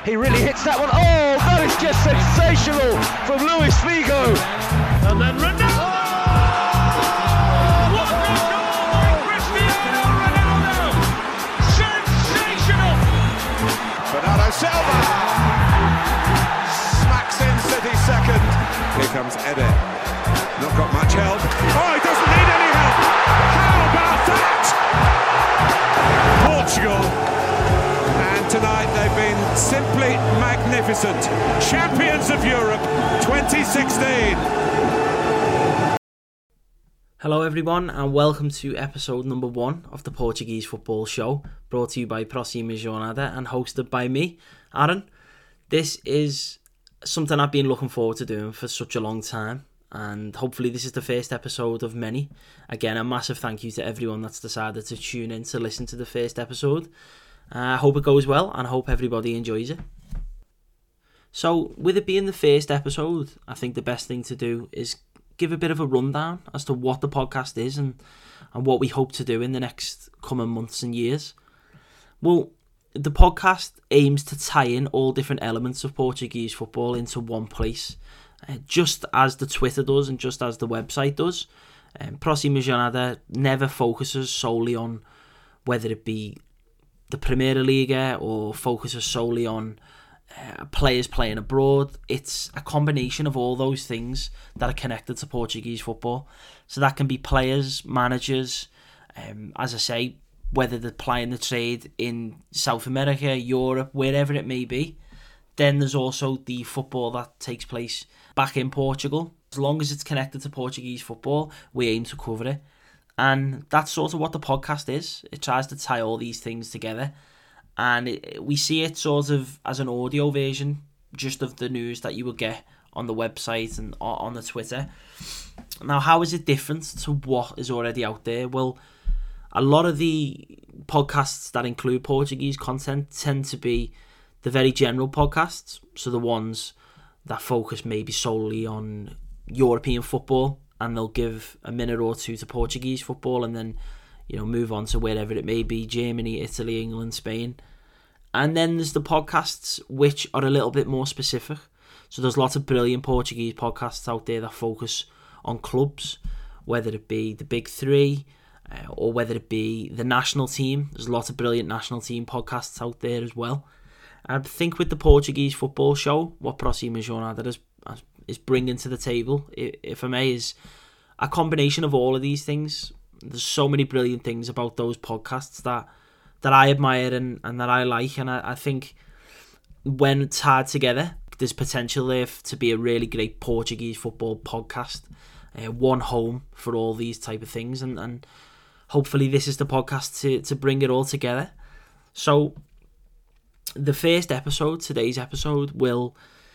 He really hits that one. Oh, that is just sensational from Luis Figo. And then Ronaldo! What a goal by Cristiano Ronaldo! Sensational! Bernardo Silva smacks in City's second. Here comes Eder. Not got much help. Oh, he doesn't need any help. How about that? Portugal. And tonight they've been simply magnificent. Champions of Europe 2016. Hello everyone and welcome to episode number 1 of the Portuguese Football Show, brought to you by Próxima Jornada and hosted by me, Aaron. This is something I've been looking forward to doing for such a long time, and hopefully this is the first episode of many. Again, a massive thank you to everyone that's decided to tune in to listen to the first episode. I hope it goes well and I hope everybody enjoys it. So, with it being the first episode, I think the best thing to do is give a bit of a rundown as to what the podcast is and what we hope to do in the next coming months and years. Well, the podcast aims to tie in all different elements of Portuguese football into one place, just as the Twitter does and just as the website does. Próxima Jornada never focuses solely on whether it be the Primeira Liga or focuses solely on players playing abroad. It's a combination of all those things that are connected to Portuguese football. So that can be players, managers, as I say, whether they're playing the trade in South America, Europe, wherever it may be. Then there's also the football that takes place back in Portugal. As long as it's connected to Portuguese football, we aim to cover it. And that's sort of what the podcast is. It tries to tie all these things together. And we see it sort of as an audio version just of the news that you will get on the website and on the Twitter. Now, how is it different to what is already out there? Well, a lot of the podcasts that include Portuguese content tend to be the very general podcasts. So the ones that focus maybe solely on European football, and they'll give a minute or two to Portuguese football and then, move on to wherever it may be, Germany, Italy, England, Spain. And then there's the podcasts which are a little bit more specific. So there's lots of brilliant Portuguese podcasts out there that focus on clubs, whether it be the big three or whether it be the national team. There's lots of brilliant national team podcasts out there as well. I think with the Portuguese Football Show, what Próxima Jornada is bringing to the table, if I may, is a combination of all of these things. There's so many brilliant things about those podcasts that I admire and that I like, and I think when tied together, there's potential there to be a really great Portuguese football podcast, one home for all these type of things, and hopefully this is the podcast to bring it all together. So the first episode, today's episode, will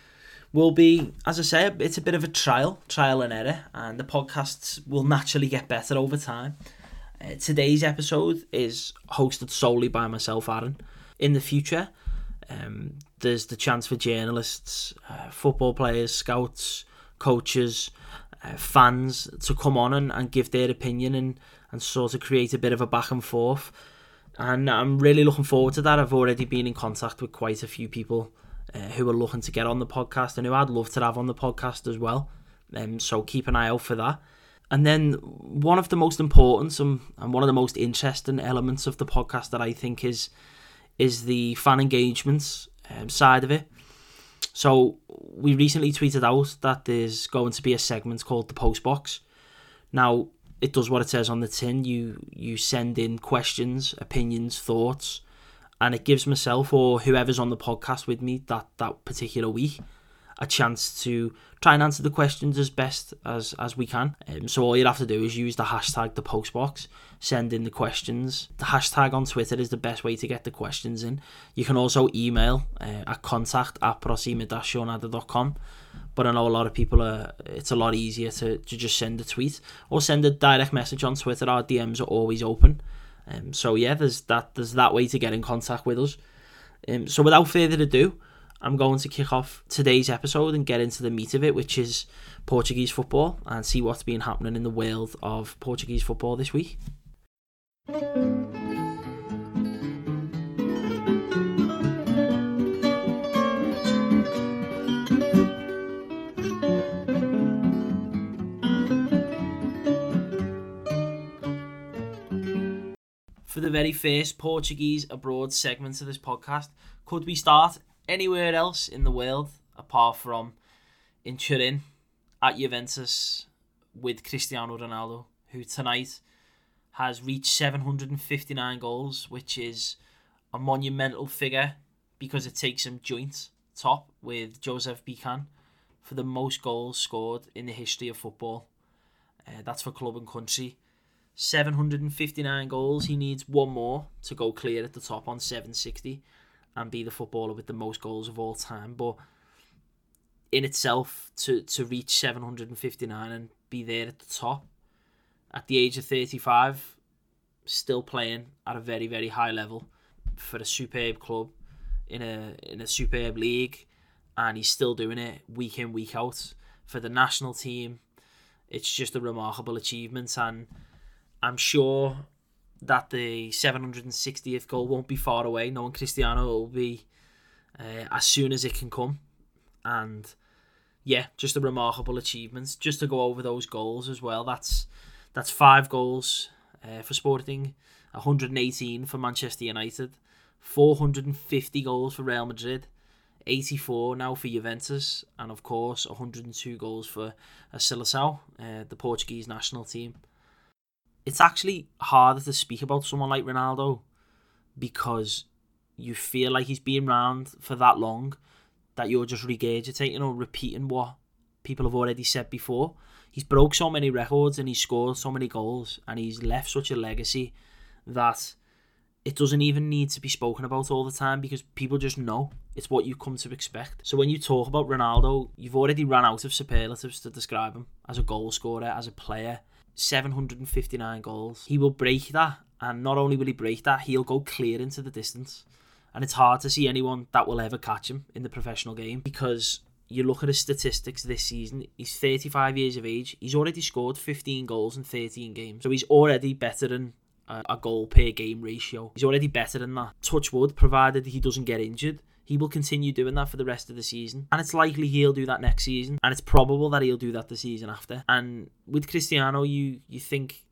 be, as I say, it's a bit of a trial and error, and the podcasts will naturally get better over time. Today's episode is hosted solely by myself, Aaron. In the future, there's the chance for journalists, football players, scouts, coaches, fans to come on and give their opinion and sort of create a bit of a back and forth. And I'm really looking forward to that. I've already been in contact with quite a few people who are looking to get on the podcast and who I'd love to have on the podcast as well. So keep an eye out for that. And then one of the most important and one of the most interesting elements of the podcast that I think is the fan engagements side of it. So we recently tweeted out that there's going to be a segment called the Postbox. Now, it does what it says on the tin. You send in questions, opinions, thoughts, and it gives myself or whoever's on the podcast with me that particular week a chance to try and answer the questions as best as we can. So all you'd have to do is use the hashtag the Postbox, send in the questions. The hashtag on Twitter is the best way to get the questions in. You can also email at contact@proxima-jornada.com, but I know a lot of people it's a lot easier to just send a tweet or send a direct message on Twitter. Our DMs are always open. So yeah, there's that way to get in contact with us. So without further ado, I'm going to kick off today's episode and get into the meat of it, which is Portuguese football, and see what's been happening in the world of Portuguese football this week. the very first Portuguese abroad segment of this podcast, could we start anywhere else in the world apart from in Turin at Juventus with Cristiano Ronaldo, who tonight has reached 759 goals, which is a monumental figure because it takes him joint top with Joseph Bican for the most goals scored in the history of football. That's for club and country. 759 goals. He needs one more to go clear at the top on 760 and be the footballer with the most goals of all time. But in itself, to reach 759 and be there at the top at the age of 35, still playing at a very, very high level for a superb club in a superb league, and he's still doing it week in, week out for the national team. It's just a remarkable achievement, and I'm sure that the 760th goal won't be far away, knowing Cristiano will be as soon as it can come. And yeah, just a remarkable achievement. Just to go over those goals as well, that's 5 goals for Sporting, 118 for Manchester United, 450 goals for Real Madrid, 84 now for Juventus, and of course 102 goals for Seleção, the Portuguese national team. It's actually harder to speak about someone like Ronaldo because you feel like he's been around for that long that you're just regurgitating or repeating what people have already said before. He's broke so many records and he's scored so many goals and he's left such a legacy that it doesn't even need to be spoken about all the time because people just know it's what you come to expect. So when you talk about Ronaldo, you've already run out of superlatives to describe him as a goal scorer, as a player. 759 goals. He will break that, and not only will he break that, he'll go clear into the distance. And it's hard to see anyone that will ever catch him in the professional game because you look at his statistics this season, he's 35 years of age, he's already scored 15 goals in 13 games. So he's already better than a goal per game ratio. He's already better than that. Touch wood, provided he doesn't get injured, he will continue doing that for the rest of the season. And it's likely he'll do that next season. And it's probable that he'll do that the season after. And with Cristiano, you think,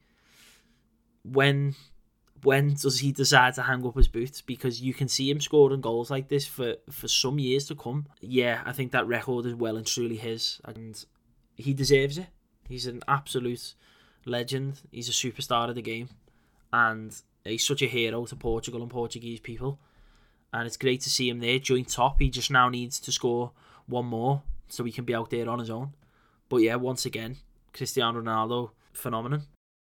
when does he decide to hang up his boots? Because you can see him scoring goals like this for some years to come. Yeah, I think that record is well and truly his. And he deserves it. He's an absolute legend. He's a superstar of the game. And he's such a hero to Portugal and Portuguese people. And it's great to see him there, joint top. He just now needs to score one more so he can be out there on his own. But yeah, once again, Cristiano Ronaldo, phenomenon.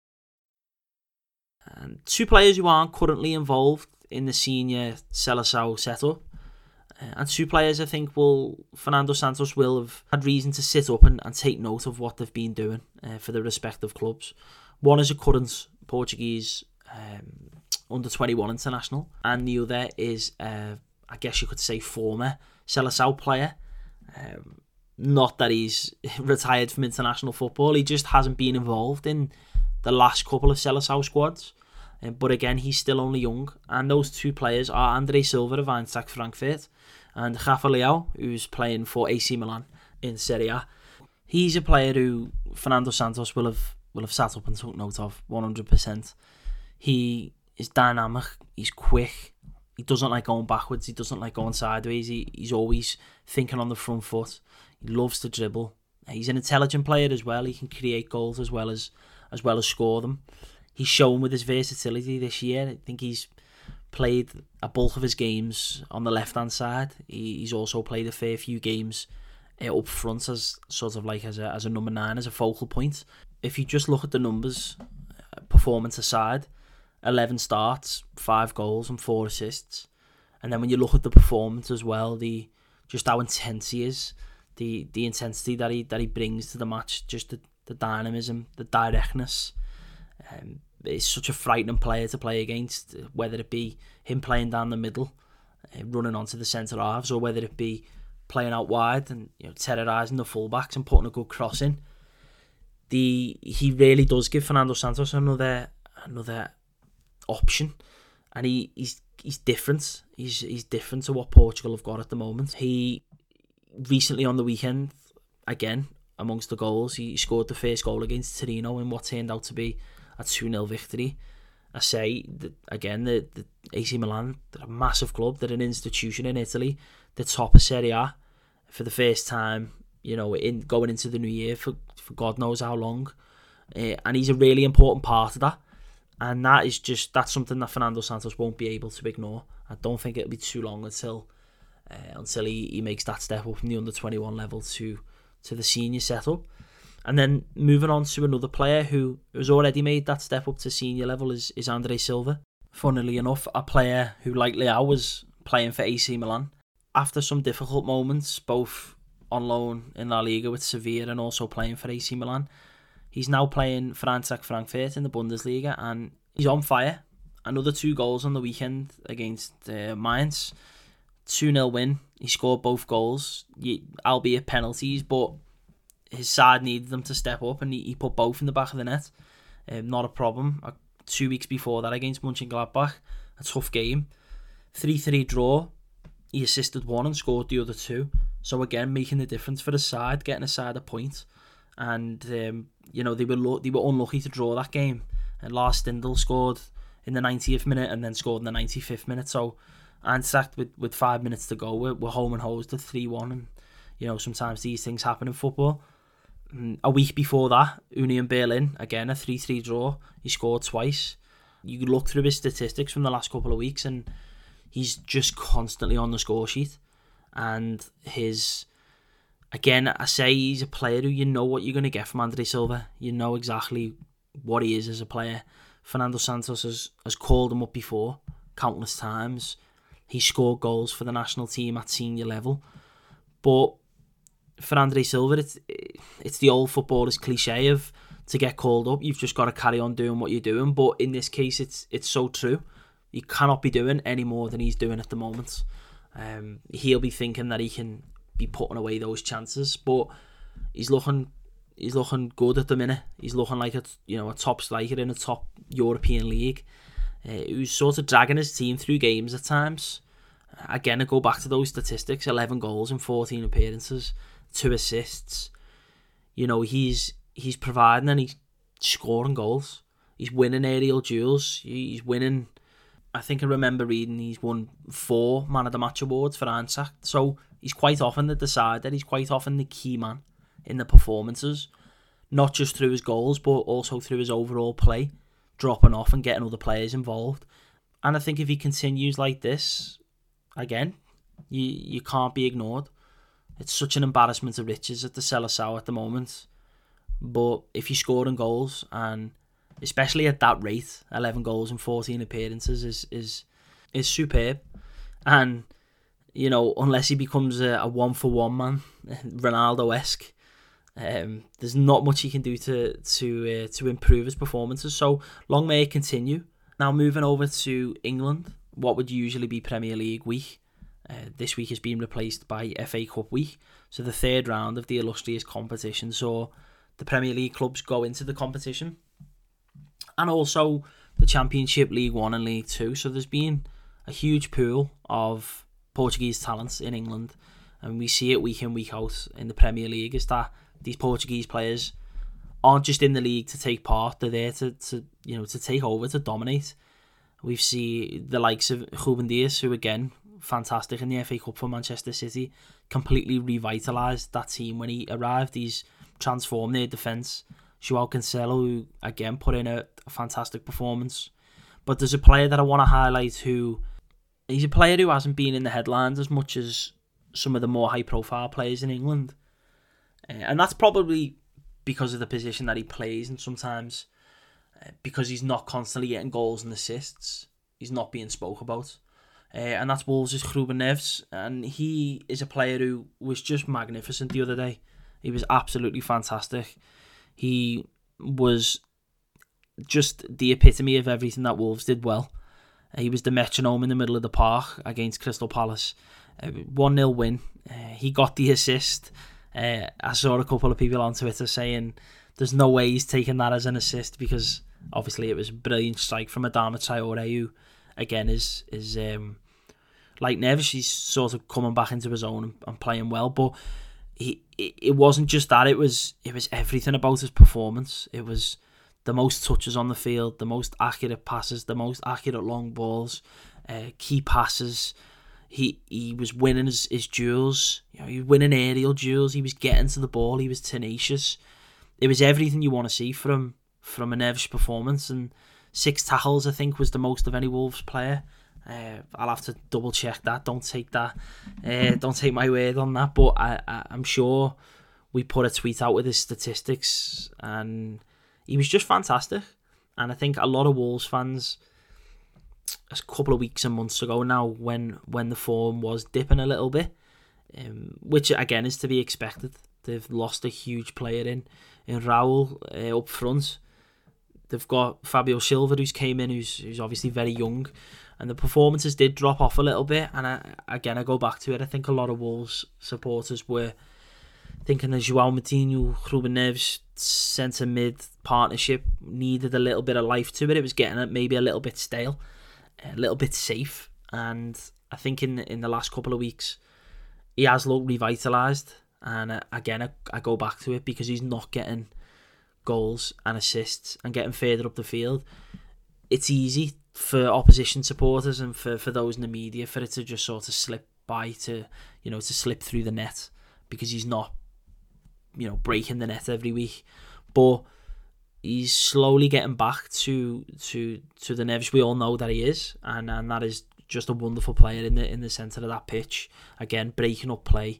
And 2 players who aren't currently involved in the senior Seleção setup. And 2 players I think Fernando Santos will have had reason to sit up and take note of what they've been doing for the respective clubs. One is a current Portuguese under-21 international, and the other is, I guess you could say, former Seleção player. Not that he's retired from international football, he just hasn't been involved in the last couple of Seleção squads. But again, he's still only young, and those 2 players are Andre Silva of Eintracht Frankfurt and Rafa Leão, who's playing for AC Milan in Serie A. He's a player who Fernando Santos will have sat up and took note of 100%. He is dynamic, he's quick, he doesn't like going backwards, he doesn't like going sideways, he's always thinking on the front foot, he loves to dribble. He's an intelligent player as well, he can create goals as well as score them. He's shown with his versatility this year. I think he's played a bulk of his games on the left-hand side. He's also played a fair few games up front as sort of like as a number 9, as a focal point. If you just look at the numbers, performance aside, 11 starts, 5 goals and 4 assists. And then when you look at the performance as well, just how intense he is, the intensity that he brings to the match, just the dynamism, the directness. It's such a frightening player to play against, whether it be him playing down the middle, running onto the centre halves, or whether it be playing out wide and terrorising the fullbacks and putting a good cross in. He really does give Fernando Santos another option, and he's different. He's different to what Portugal have got at the moment. He recently on the weekend, again amongst the goals, he scored the first goal against Torino in what turned out to be a 2-0 victory. I say, again, the AC Milan, they're a massive club. They're an institution in Italy. They're top of Serie A for the first time, going into the new year for God knows how long. And he's a really important part of that. And that's something that Fernando Santos won't be able to ignore. I don't think it'll be too long until he makes that step up from the under-21 level to the senior setup. And then moving on to another player who has already made that step up to senior level is Andre Silva. Funnily enough, a player who, like Leao, was playing for AC Milan. After some difficult moments, both on loan in La Liga with Sevilla and also playing for AC Milan, he's now playing for Eintracht Frankfurt in the Bundesliga, and he's on fire. Another 2 goals on the weekend against Mainz. 2-0 win. He scored both goals, albeit penalties, but his side needed them to step up, and he put both in the back of the net. Not a problem. 2 weeks before that against Mönchengladbach, a tough game. 3-3 draw. He assisted 1 and scored the other 2. So again, making the difference for the side, getting a side a point. And they were unlucky to draw that game. And Lars Stindl scored in the 90th minute and then scored in the 95th minute. So Eintracht with 5 minutes to go, we're home and hosed at 3-1. And sometimes these things happen in football. A week before that, Union Berlin, again a 3-3 draw. He scored twice. You could look through his statistics from the last couple of weeks, and he's just constantly on the score sheet. And again, I say he's a player who you know what you're going to get from Andre Silva. You know exactly what he is as a player. Fernando Santos has called him up before, countless times. He scored goals for the national team at senior level. But for Andre Silva, it's the old footballer's cliche of to get called up, you've just got to carry on doing what you're doing. But in this case, it's so true. He cannot be doing any more than he's doing at the moment. He'll be thinking that he can be putting away those chances, but he's looking good at the minute. He's looking like a top striker in a top European league. Who's sort of dragging his team through games at times. Again, I go back to those statistics: 11 goals in 14 appearances, 2 assists. He's providing and he's scoring goals. He's winning aerial duels. He's winning. I think I remember reading he's won 4 Man of the Match awards for Eintracht. So he's quite often the decider. He's quite often the key man in the performances, not just through his goals, but also through his overall play, dropping off and getting other players involved. And I think if he continues like this, again, you can't be ignored. It's such an embarrassment of riches at the Seleção at the moment. But if you're scoring goals, and especially at that rate, 11 goals in 14 appearances is superb. And, unless he becomes a 1-for-1 man, Ronaldo-esque, there's not much he can do to improve his performances. So long may it continue. Now moving over to England, what would usually be Premier League week, this week has been replaced by FA Cup week. So the third round of the illustrious competition saw the Premier League clubs go into the competition, and also the Championship, League One and League Two. So there's been a huge pool of Portuguese talents in England, and we see it week in, week out in the Premier League, is that these Portuguese players aren't just in the league to take part, they're there to take over, to dominate. We've seen the likes of Ruben Dias, who again, fantastic in the FA Cup for Manchester City, completely revitalised that team when he arrived. He's transformed their defence. João Cancelo, who again put in a fantastic performance. But there's a player that I want to highlight he's a player who hasn't been in the headlines as much as some of the more high profile players in England. And that's probably because of the position that he plays, and sometimes because he's not constantly getting goals and assists, he's not being spoke about. And that's Wolves' Ruben Neves, and he is a player who was just magnificent the other day. He was absolutely fantastic. He was just the epitome of everything that Wolves did well. He was the metronome in the middle of the park against Crystal Palace. 1-0 win. He got the assist. I saw a couple of people on Twitter saying there's no way he's taking that as an assist, because obviously it was a brilliant strike from Adama Traore, who again is like Neves. He's sort of coming back into his own and playing well, but it wasn't just that. It was everything about his performance. It was the most touches on the field, the most accurate passes, the most accurate long balls, key passes. He was winning his duels. He was winning aerial duels. He was getting to the ball. He was tenacious. It was everything you want to see from a Neves performance. And 6 tackles, I think, was the most of any Wolves player. I'll have to double check that. Don't take my word on that. But I'm sure we put a tweet out with his statistics, and he was just fantastic. And I think a lot of Wolves fans, a couple of weeks and months ago now, when the form was dipping a little bit, which again is to be expected. They've lost a huge player in Raul up front. They've got Fabio Silva, who's came in, who's obviously very young, and the performances did drop off a little bit. And I go back to it. I think a lot of Wolves supporters were thinking the João Moutinho, Ruben Neves centre mid partnership needed a little bit of life to it. It was getting maybe a little bit stale, a little bit safe. And I think in the last couple of weeks, he has looked revitalised. And again, I go back to it because he's not getting goals and assists and getting further up the field. It's easy for opposition supporters and for those in the media for it to just sort of slip by, to slip through the net, because he's not breaking the net every week. But he's slowly getting back to the Neves we all know that he is, and that is just a wonderful player in the centre of that pitch. Again, breaking up play,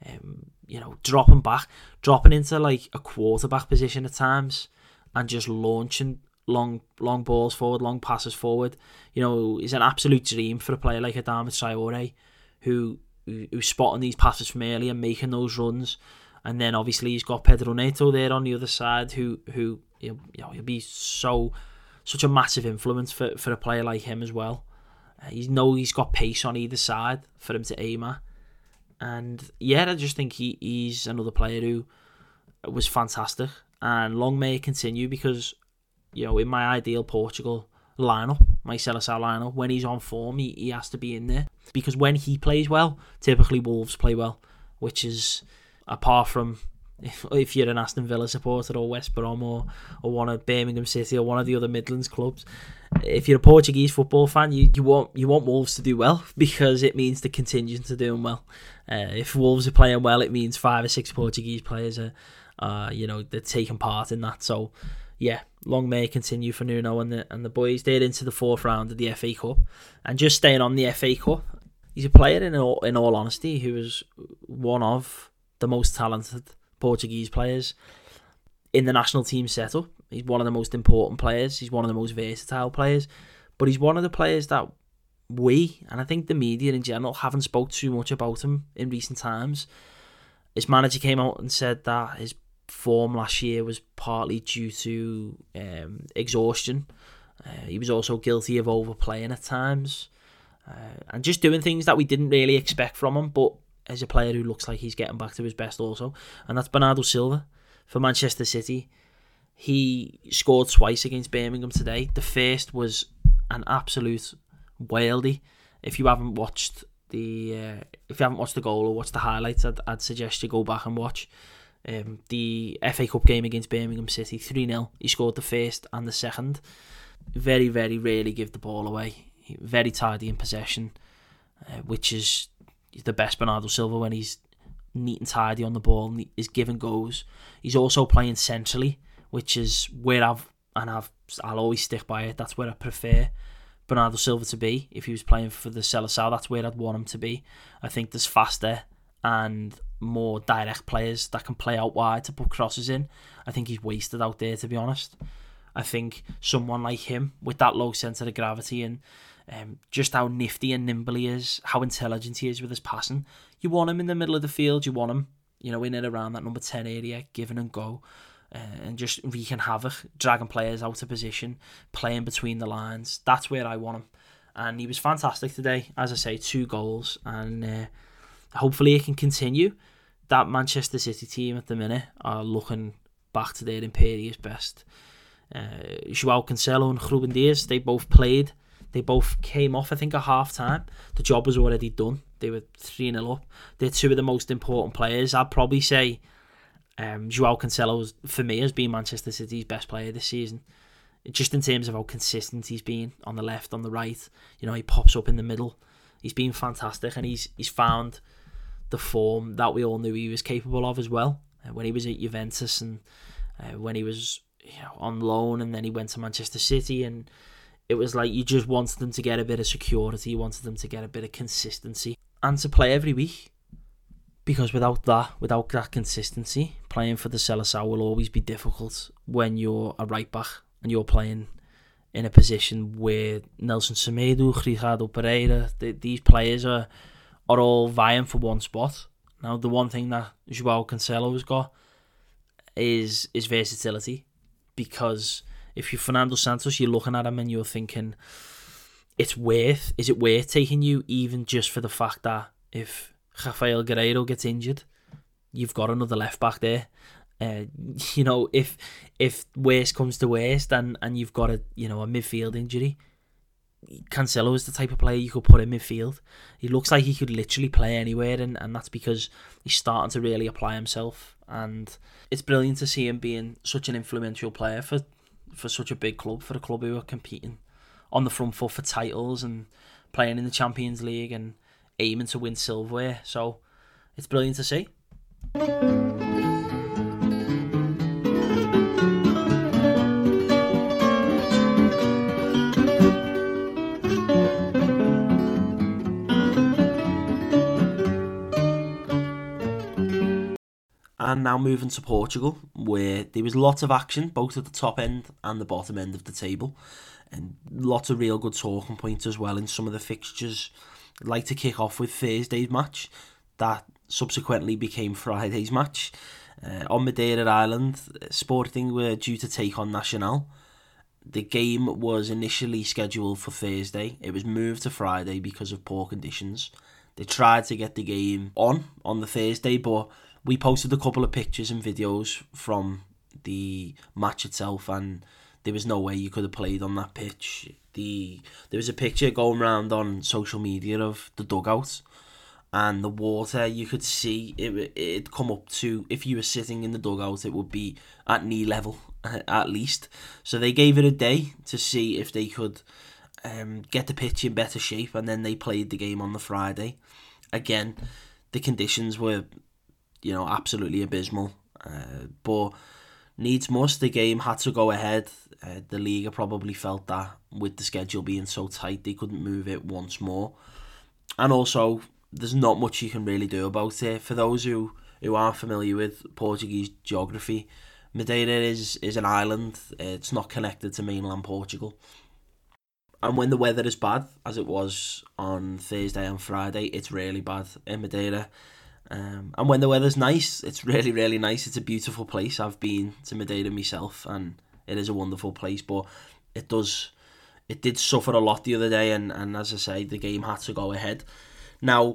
dropping into like a quarterback position at times, and just launching long balls forward, long passes forward. He's an absolute dream for a player like Adama Traore, who's spotting these passes from early and making those runs. And then obviously he's got Pedro Neto there on the other side, who he'll be such a massive influence for a player like him as well. He's got pace on either side for him to aim at. And yeah, I just think he's another player who was fantastic, and long may it continue, because in my ideal Portugal lineup, my Seleção lineup, when he's on form, he has to be in there, because when he plays well, typically Wolves play well, which is, apart from if you're an Aston Villa supporter or West Brom or one of Birmingham City or one of the other Midlands clubs, if you're a Portuguese football fan, you want Wolves to do well, because it means the contingent are doing well. If Wolves are playing well, it means 5 or 6 Portuguese players are they're taking part in that. So yeah, long may it continue for Nuno and the boys. They're into the 4th round of the FA Cup, and just staying on the FA Cup, he's a player in all honesty who is one of the most talented Portuguese players in the national team setup. He's one of the most important players. He's one of the most versatile players. But he's one of the players that we, and I think the media in general, haven't spoke too much about him in recent times. His manager came out and said that his form last year was partly due to exhaustion. He was also guilty of overplaying at times, and just doing things that we didn't really expect from him. But as a player who looks like he's getting back to his best also, and that's Bernardo Silva for Manchester City. He scored twice against Birmingham today. The first was an absolute worldie. If you haven't watched the goal or watched the highlights, I'd suggest you go back and watch the FA Cup game against Birmingham City. 3-0. He scored the first and the second. Very, very rarely give the ball away. Very tidy in possession, which is the best Bernardo Silva, when he's neat and tidy on the ball, his give and goes. He's also playing centrally, which is where I'll always stick by it. That's where I prefer Bernardo Silva to be. If he was playing for the Seleção, that's where I'd want him to be. I think there's faster and more direct players that can play out wide to put crosses in. I think he's wasted out there, to be honest. I think someone like him, with that low centre of gravity and just how nifty and nimble he is, how intelligent he is with his passing, you want him in the middle of the field. You want him, in and around that number 10 area, giving and go, and just wreaking havoc, dragging players out of position, playing between the lines. That's where I want him. And he was fantastic today. As I say, 2 goals, and hopefully it can continue. That Manchester City team at the minute are looking back to their imperious best. João Cancelo and Ruben Dias, they both played. They both came off, I think, at half-time. The job was already done. They were 3-0 up. They're 2 of the most important players. I'd probably say Joao Cancelo, for me, has been Manchester City's best player this season. Just in terms of how consistent he's been on the left, on the right. He pops up in the middle. He's been fantastic, and he's found the form that we all knew he was capable of as well. When he was at Juventus and when he was on loan, and then he went to Manchester City, and it was like you just wanted them to get a bit of security, you wanted them to get a bit of consistency and to play every week. Because without that consistency, playing for the Seleção will always be difficult when you're a right back and you're playing in a position where Nelson Semedo, Ricardo Pereira, these players are all vying for one spot. Now, the one thing that Joao Cancelo has got is versatility. Because if you're Fernando Santos, you're looking at him and you're thinking, is it worth taking you, even just for the fact that if Rafael Guerreiro gets injured, you've got another left back there. If worst comes to worst and you've got a midfield injury, Cancelo is the type of player you could put in midfield. He looks like he could literally play anywhere, and that's because he's starting to really apply himself. And it's brilliant to see him being such an influential player for such a big club, for a club who are competing on the front foot for titles and playing in the Champions League and aiming to win silverware. So it's brilliant to see. And now moving to Portugal, where there was lots of action, both at the top end and the bottom end of the table, and lots of real good talking points as well in some of the fixtures. I'd like to kick off with Thursday's match, that subsequently became Friday's match. On Madeira Island, Sporting were due to take on Nacional. The game was initially scheduled for Thursday. It was moved to Friday because of poor conditions. They tried to get the game on the Thursday, but we posted a couple of pictures and videos from the match itself, and there was no way you could have played on that pitch. There was a picture going around on social media of the dugout, and the water, you could see it'd come up to, if you were sitting in the dugout, it would be at knee level at least. So they gave it a day to see if they could get the pitch in better shape, and then they played the game on the Friday. Again, the conditions were absolutely abysmal, but needs must, the game had to go ahead. The Liga probably felt that with the schedule being so tight, they couldn't move it once more, and also there's not much you can really do about it. For those who aren't familiar with Portuguese geography, Madeira is an island. It's not connected to mainland Portugal, and when the weather is bad, as it was on Thursday and Friday, it's really bad in Madeira. And when the weather's nice, it's really, really nice. It's a beautiful place. I've been to Madeira myself, and it is a wonderful place, but it did suffer a lot the other day, and as I say, the game had to go ahead. Now,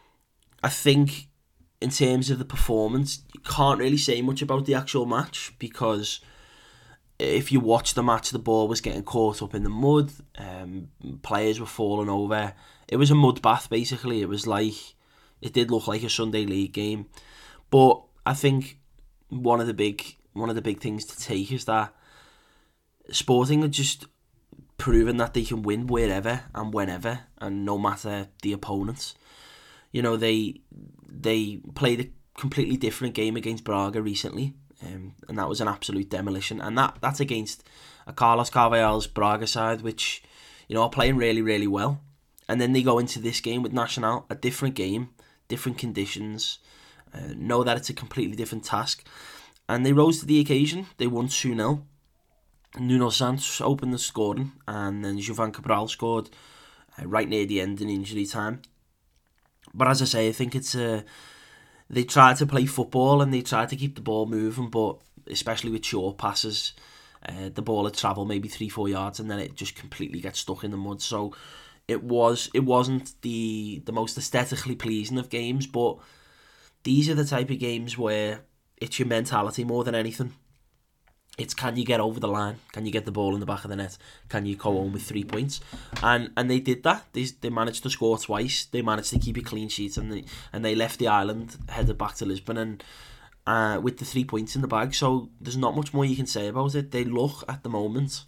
I think in terms of the performance, you can't really say much about the actual match, because if you watch the match, the ball was getting caught up in the mud, players were falling over. It was a mud bath, basically. It did look like a Sunday League game, but I think one of the big things to take is that Sporting are just proven that they can win wherever and whenever, and no matter the opponents. They played a completely different game against Braga recently, and that was an absolute demolition. And that's against a Carlos Carvalhal's Braga side, which are playing really, really well. And then they go into this game with Nacional, a different game, different conditions, know that it's a completely different task, and they rose to the occasion. They won 2-0. Nuno Santos opened the scoring, and then Jovan Cabral scored right near the end in injury time. But as I say, I think they tried to play football and they tried to keep the ball moving, but especially with short passes, the ball had travelled maybe 3-4 yards and then it just completely gets stuck in the mud. So it wasn't the most aesthetically pleasing of games, but these are the type of games where it's your mentality more than anything. It's, can you get over the line? Can you get the ball in the back of the net? Can you go home with 3 points? And they did that. They managed to score twice. They managed to keep a clean sheet, and they left the island, headed back to Lisbon. And with the 3 points in the bag. So there's not much more you can say about it. They look, at the moment,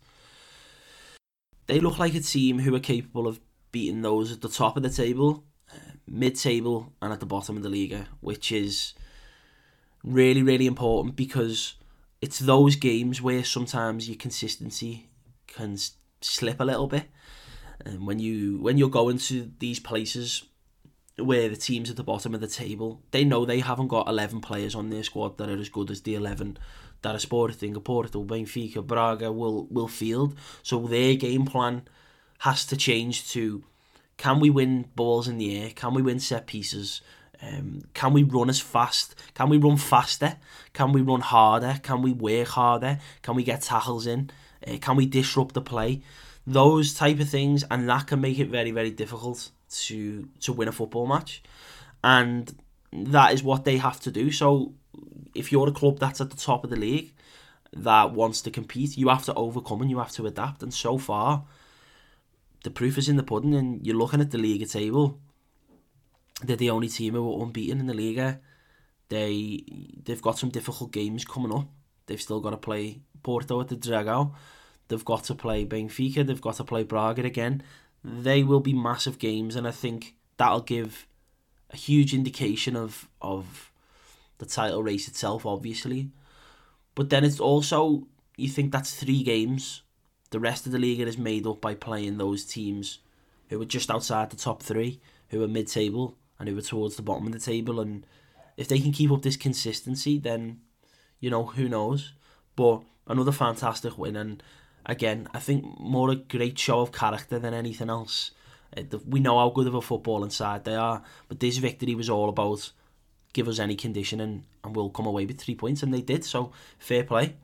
they look like a team who are capable of beating those at the top of the table, mid-table, and at the bottom of the Liga, which is really, really important, because it's those games where sometimes your consistency can slip a little bit. And when you're going to these places where the teams at the bottom of the table, they know they haven't got 11 players on their squad that are as good as the 11 that a Sporting, a Porto, Benfica, Braga will field. So their game plan has to change to, can we win balls in the air? Can we win set pieces? Can we run as fast? Can we run faster? Can we run harder? Can we work harder? Can we get tackles in? Can we disrupt the play? Those type of things, and that can make it very, very difficult to win a football match. And that is what they have to do. So if you're a club that's at the top of the league that wants to compete, you have to overcome and you have to adapt. And so far, the proof is in the pudding, and you're looking at the Liga table. They're the only team who are unbeaten in the Liga. They've got some difficult games coming up. They've still got to play Porto at the Dragão. They've got to play Benfica. They've got to play Braga again. They will be massive games, and I think that'll give a huge indication of the title race itself, obviously. But then it's also, you think that's 3 games. The rest of the Liga is made up by playing those teams who are just outside the top 3, who are mid-table, and who are towards the bottom of the table. And if they can keep up this consistency, then, who knows. But another fantastic win, and again, I think more a great show of character than anything else. We know how good of a footballing side they are, but this victory was all about give us any condition and we'll come away with 3 points, and they did, so fair play.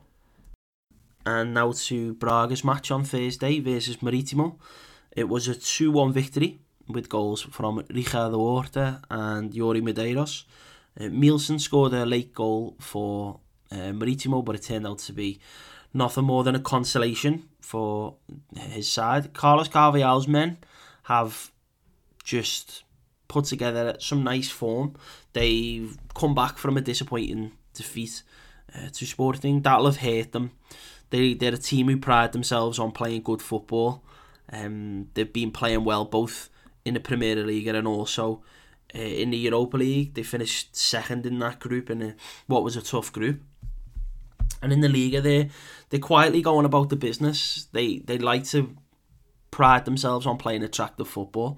And now to Braga's match on Thursday versus Maritimo. It was a 2-1 victory with goals from Ricardo Horta and Yuri Medeiros. Mielsen scored a late goal for Maritimo, but it turned out to be nothing more than a consolation for his side. Carlos Carvalhal's men have just put together some nice form. They've come back from a disappointing defeat to Sporting. That'll have hurt them. They're a team who pride themselves on playing good football. They've been playing well both in the Premier League and also in the Europa League. They finished second in that group in what was a tough group. And in the Liga, they're quietly going about the business. They like to pride themselves on playing attractive football.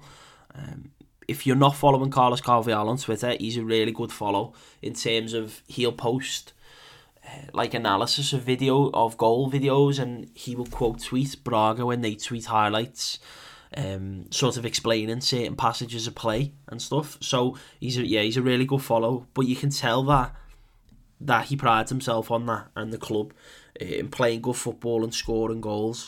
If you're not following Carlos Carvalhal on Twitter, he's a really good follow in terms of he'll post analysis of goal videos, and he will quote tweet Braga when they tweet highlights, sort of explaining certain passages of play and stuff. So he's a really good follow, but you can tell that he prides himself on that, and the club in playing good football and scoring goals.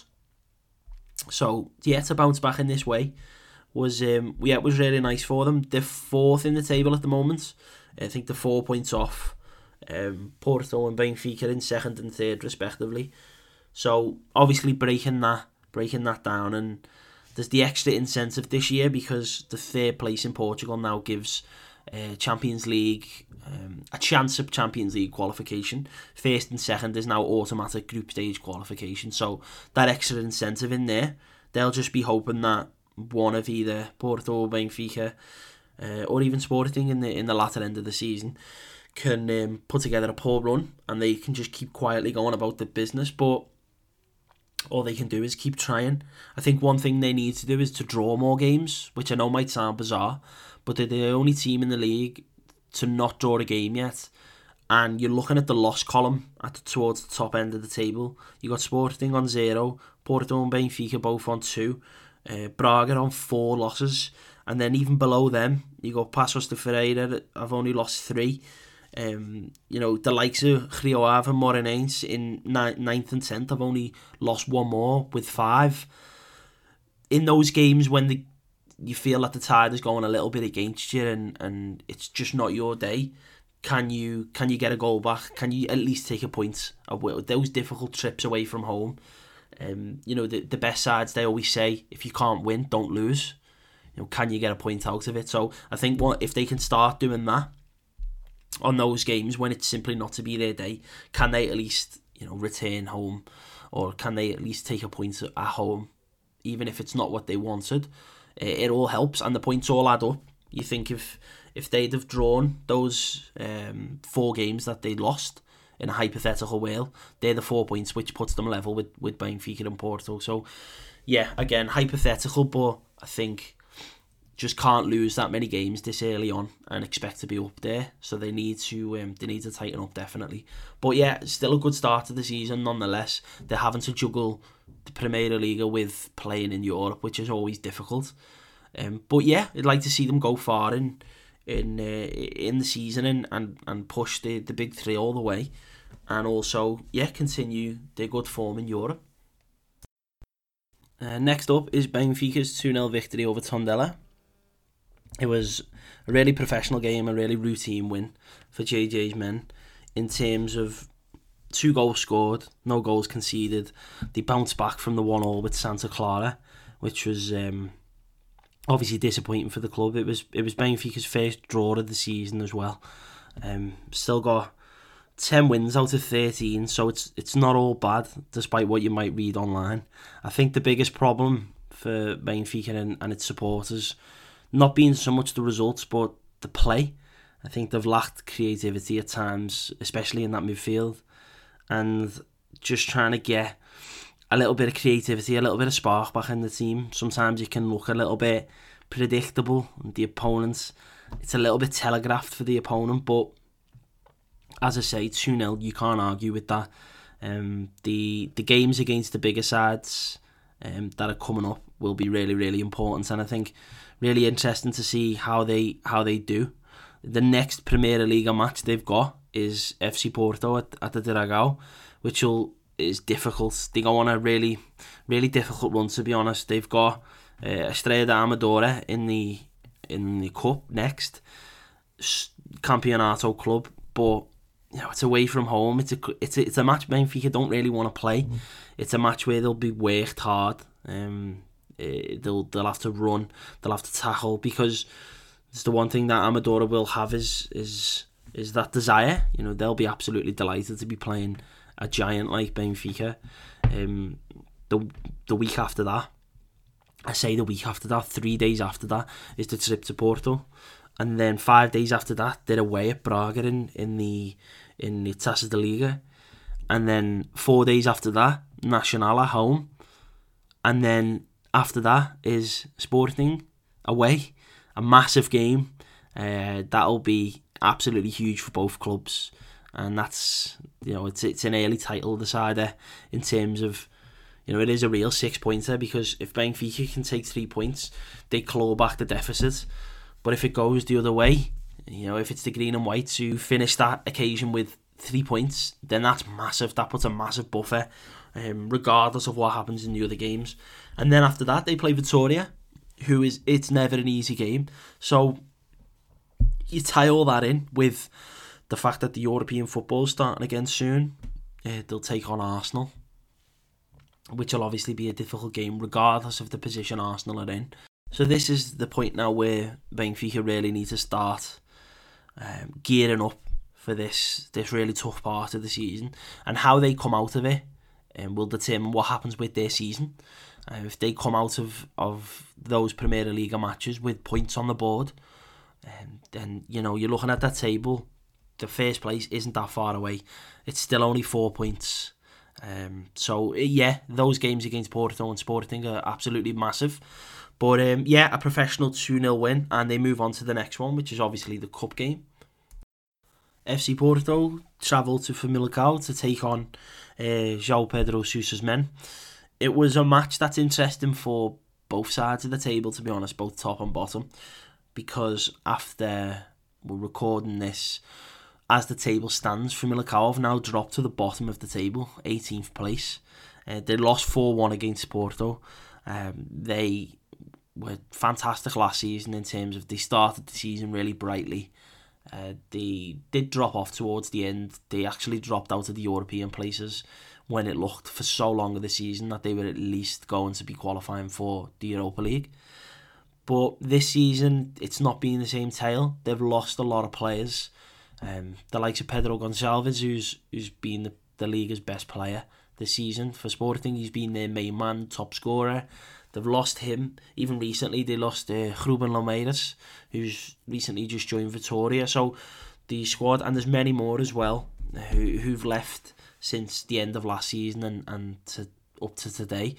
So to bounce back in this way was really nice for them. They're 4th in the table at the moment. I think they're 4 points off Porto and Benfica in 2nd and 3rd respectively. So obviously breaking that down, and there's the extra incentive this year because the 3rd place in Portugal now gives Champions League a chance of Champions League qualification. 1st and 2nd is now automatic group stage qualification, so that extra incentive in there, they'll just be hoping that one of either Porto or Benfica or even Sporting in the latter end of the season can put together a poor run, and they can just keep quietly going about the business. But all they can do is keep trying. I think one thing they need to do is to draw more games, which I know might sound bizarre, but they're the only team in the league to not draw a game yet. And you're looking at the loss column towards the top end of the table. You got Sporting on 0, Porto and Benfica both on 2, Braga on 4 losses, and then even below them you got Paços de Ferreira that have only lost 3. The likes of Rio Ave and Moreirense in 9th and 10th have only lost 1 more with 5. In those games when you feel that the tide is going a little bit against you and it's just not your day, can you get a goal back? Can you at least take a point of those difficult trips away from home? The best sides, they always say, if you can't win, don't lose. Can you get a point out of it? So I think if they can start doing that, on those games when it's simply not to be their day? Can they at least, return home, or can they at least take a point at home, even if it's not what they wanted? It all helps, and the points all add up. You think if they'd have drawn those 4 games that they lost in a hypothetical way, they're the 4 points which puts them level with Benfica and Porto. So yeah, again, hypothetical, but I think just can't lose that many games this early on and expect to be up there. So they need to tighten up, definitely. But yeah, still a good start to the season nonetheless. They're having to juggle the Primeira Liga with playing in Europe, which is always difficult. But yeah, I'd like to see them go far in the season and push the big 3 all the way, and also continue their good form in Europe. Next up is Benfica's 2-0 victory over Tondela. It was a really professional game, a really routine win for JJ's men in terms of 2 goals scored, no goals conceded. They bounced back from the 1-1 with Santa Clara, which was obviously disappointing for the club. It was Benfica's first draw of the season as well. Still got 10 wins out of 13, so it's not all bad, despite what you might read online. I think the biggest problem for Benfica and its supporters, not being so much the results, but the play. I think they've lacked creativity at times, especially in that midfield, and just trying to get a little bit of creativity, a little bit of spark back in the team. Sometimes it can look a little bit predictable, and the opponents, it's a little bit telegraphed for the opponent, but as I say, 2-0, you can't argue with that. The games against the bigger sides that are coming up will be really, really important, and I think really interesting to see how they do. The next Primeira Liga match they've got is FC Porto at the Dragão, which is difficult. They go on a really, really difficult run, to be honest. They've got Estrela da Amadora in the cup next, Campeonato Club, but it's away from home. It's a match Benfica don't really want to play. It's a match where they'll be worked hard. They'll have to run, they'll have to tackle, because it's the one thing that Amadora will have is that desire. They'll be absolutely delighted to be playing a giant like Benfica. The week after that, I say the week after that, 3 days after that is the trip to Porto, and then 5 days after that they're away at Braga in the Taça da Liga, and then 4 days after that Nacional at home, and then after that is Sporting away, a massive game. That'll be absolutely huge for both clubs, and that's it's an early title decider in terms of it is a real 6-pointer, because if Benfica can take 3 points, they claw back the deficit. But if it goes the other way, if it's the green and whites who finish that occasion with 3 points, then that's massive. That puts a massive buffer, regardless of what happens in the other games. And then after that, they play Vitória, it's never an easy game. So you tie all that in with the fact that the European football is starting again soon. They'll take on Arsenal, which will obviously be a difficult game regardless of the position Arsenal are in. So this is the point now where Benfica really need to start gearing up for this really tough part of the season, and how they come out of it will determine what happens with their season. If they come out of those Primeira Liga matches with points on the board, then you're looking at that table, the first place isn't that far away. It's still only 4 points. So yeah, those games against Porto and Sporting are absolutely massive. But a professional 2-0 win, and they move on to the next one, which is obviously the cup game. FC Porto travel to Famalicão to take on João Pedro Sousa's men. It was a match that's interesting for both sides of the table, to be honest, both top and bottom, because after we're recording this, as the table stands, Famalicão have now dropped to the bottom of the table, 18th place. They lost 4-1 against Porto. They were fantastic last season in terms of they started the season really brightly. They did drop off towards the end. They actually dropped out of the European places when it looked for so long of the season that they were at least going to be qualifying for the Europa League. But this season, it's not been the same tale. They've lost a lot of players. The likes of Pedro Gonçalves, who's been the league's best player this season for Sporting. He's been their main man, top scorer. They've lost him. Even recently, they lost Ruben Lomeires, who's recently just joined Vitoria. So the squad, and there's many more as well, who've left since the end of last season and up to today.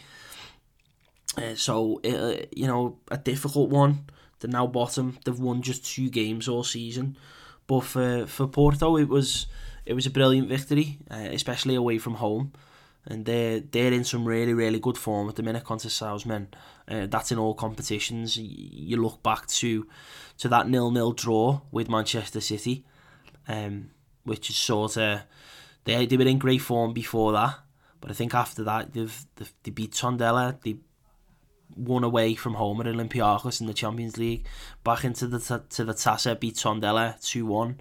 So a difficult one. They're now bottom. They've won just 2 games all season. But for Porto, it was a brilliant victory, especially away from home. And they're in some really, really good form at the minute, Conceição's men. That's in all competitions. You look back to that 0-0 draw with Manchester City, which is sort of... They were in great form before that, but I think after that they beat Tondela. They won away from home at Olympiacos in the Champions League. Back into the Taça, beat Tondela 2-1.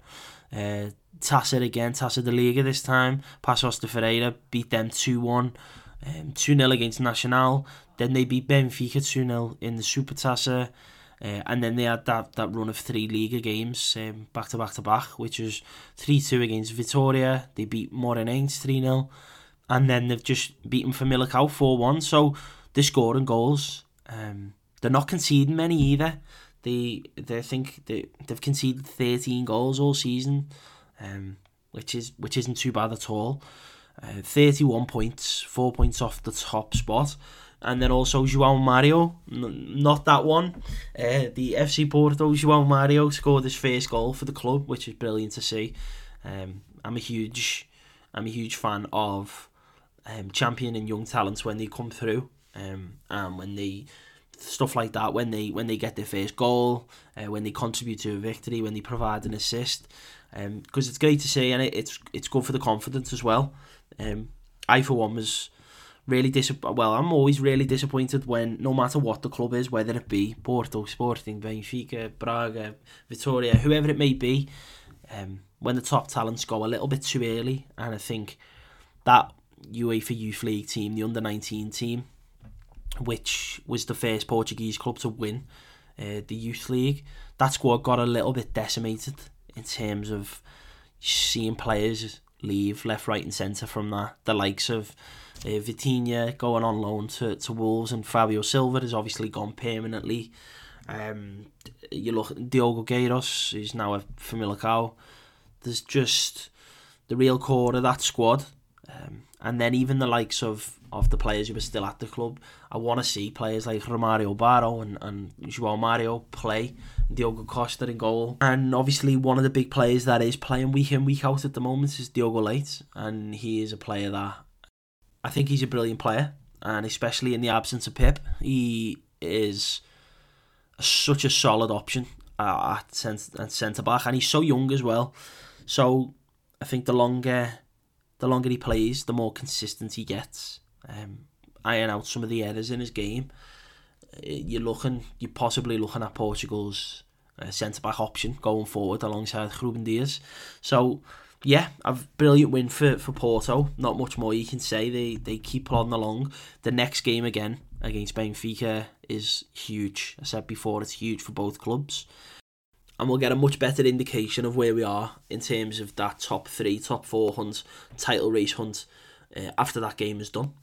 Taça de Liga this time. Paços de Ferreira beat them 2-1. 2-0 against Nacional. Then they beat Benfica 2-0 in the Super Taça. And then they had that run of 3 Liga games back to back, which was 3-2 against Vitoria. They beat Moreirense 3-0. And then they've just beaten Famalicão 4-1. So they're scoring goals. They're not conceding many either. They think they've conceded 13 goals all season, which isn't too bad at all. 31 points, 4 points off the top spot. And then also João Mario, not that one. The FC Porto, João Mario scored his first goal for the club, which is brilliant to see. I'm a huge fan of championing young talents when they come through, and when they stuff like that, when they get their first goal, when they contribute to a victory, when they provide an assist, because it's great to see, and it's good for the confidence as well. I for one was really I'm always really disappointed when, no matter what the club is, whether it be Porto, Sporting, Benfica, Braga, Vitoria, whoever it may be, when the top talents go a little bit too early. And I think that UEFA Youth League team, the under-19 team, which was the first Portuguese club to win the Youth League, that squad got a little bit decimated in terms of seeing players leave left, right and centre from that. The likes of Vitinha going on loan to Wolves, and Fabio Silva has obviously gone permanently. You look at Diogo Queiroz, who's now a Famalicão. There's just the real core of that squad. And then even the likes of the players who are still at the club. I want to see players like Romario Barro and João Mario play, Diogo Costa in goal. And obviously one of the big players that is playing week in, week out at the moment is Diogo Leite. And he is a player that, I think he's a brilliant player. And especially in the absence of Pep, he is such a solid option at centre-back. And he's so young as well. So I think the longer he plays, the more consistent he gets. Iron out some of the errors in his game. You're possibly looking at Portugal's centre-back option going forward alongside Ruben Dias. So, yeah, a brilliant win for Porto. Not much more you can say. They keep plodding along. The next game again against Benfica is huge. I said before, it's huge for both clubs. And we'll get a much better indication of where we are in terms of that top 3, top 4 hunt, title race hunt, after that game is done.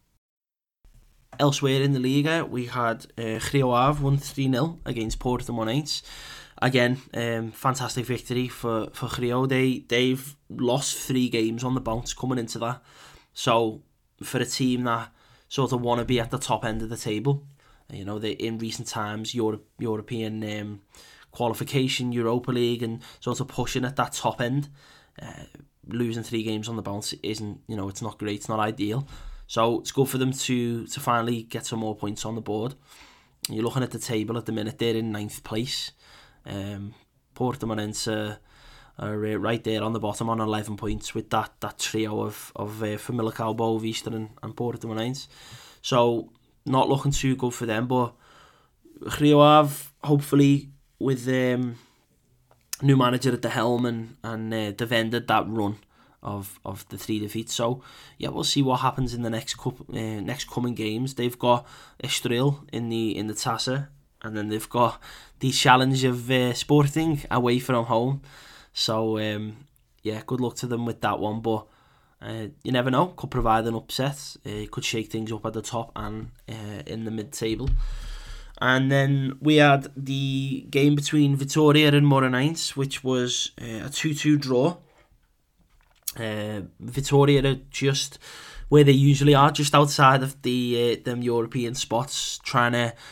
Elsewhere in the Liga, we had Rio Ave won 3-0 against Portimonense. Again, fantastic victory for Rio. They've lost 3 games on the bounce coming into that. So for a team that sort of want to be at the top end of the table, you know, they in recent times European qualification, Europa League, and sort of pushing at that top end, losing 3 games on the bounce isn't, it's not great, it's not ideal. So it's good for them to finally get some more points on the board. You're looking at the table at the minute, they're in 9th place. Portimonense are right there on the bottom on 11 points with that trio of Famalicão, Boavista and Portimonense. So not looking too good for them, but Rio Ave, hopefully, with new manager at the helm and they've ended that run of the 3 defeats. So yeah, we'll see what happens in the next coming games. They've got Estoril in the Taça, and then they've got the challenge of Sporting away from home. So good luck to them with that one. But you never know, could provide an upset. Could shake things up at the top and in the mid-table. And then we had the game between Vitoria and Moreirense, which was a 2-2 draw. Vitoria are just where they usually are, just outside of the them European spots, trying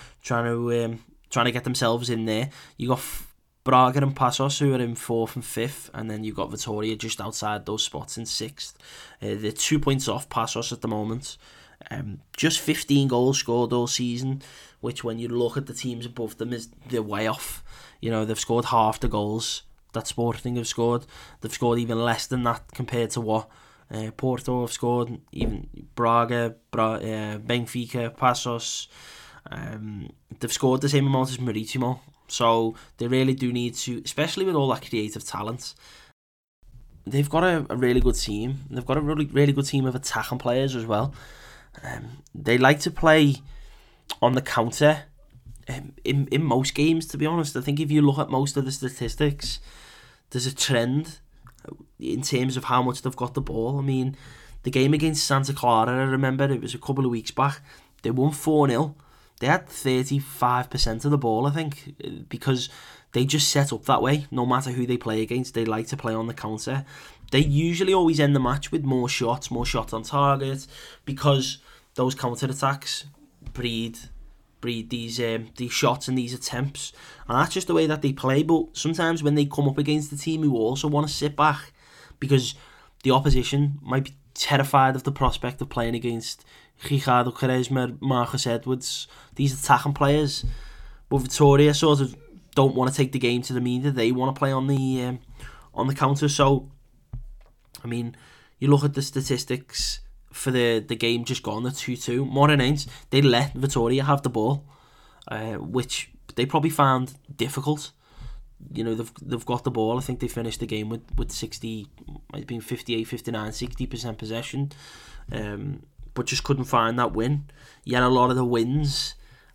to get themselves in there. You got Braga and Passos who are in 4th and 5th, and then you've got Vitoria just outside those spots in 6th. They're 2 points off Passos at the moment. Just 15 goals scored all season, which when you look at the teams above them, they're way off. They've scored half the goals that Sporting have scored. They've scored even less than that compared to what Porto have scored. Even Braga, Benfica, Passos, they've scored the same amount as Maritimo. So they really do need to, especially with all that creative talent. They've got a really good team. They've got a really good team of attacking players as well. They like to play on the counter in most games, to be honest. I think if you look at most of the statistics, there's a trend in terms of how much they've got the ball. I mean, the game against Santa Clara, I remember, it was a couple of weeks back. They won 4-0. They had 35% of the ball, I think, because they just set up that way. No matter who they play against, they like to play on the counter. They usually always end the match with more shots on target, because those counter-attacks breed these shots and these attempts. And that's just the way that they play. But sometimes when they come up against the team who also want to sit back, because the opposition might be terrified of the prospect of playing against Ricardo Quaresma, Marcus Edwards, these attacking players. But Vitoria sort of don't want to take the game to them either. They want to play on the counter. So, I mean, you look at the statistics for the game just gone, the 2-2. Moreirense, they let Vitoria have the ball, which they probably found difficult. They've got the ball. I think they finished the game with 60, might have been 58, 59, 60% possession, but just couldn't find that win. Yet a lot of the wins,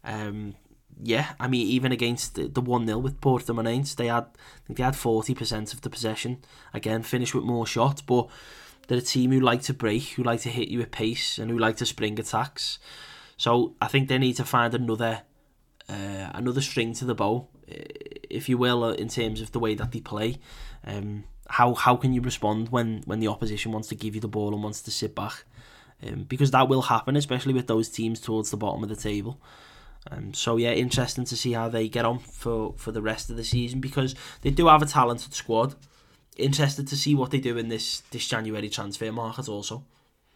even against the 1-0 with Portimonense, they had 40% of the possession. Again, finished with more shots, but they're a team who like to break, who like to hit you at pace, and who like to spring attacks. So I think they need to find another string to the bow, if you will, in terms of the way that they play. How can you respond when the opposition wants to give you the ball and wants to sit back? Because that will happen, especially with those teams towards the bottom of the table. Interesting to see how they get on for the rest of the season, because they do have a talented squad. Interested to see what they do in this January transfer market also.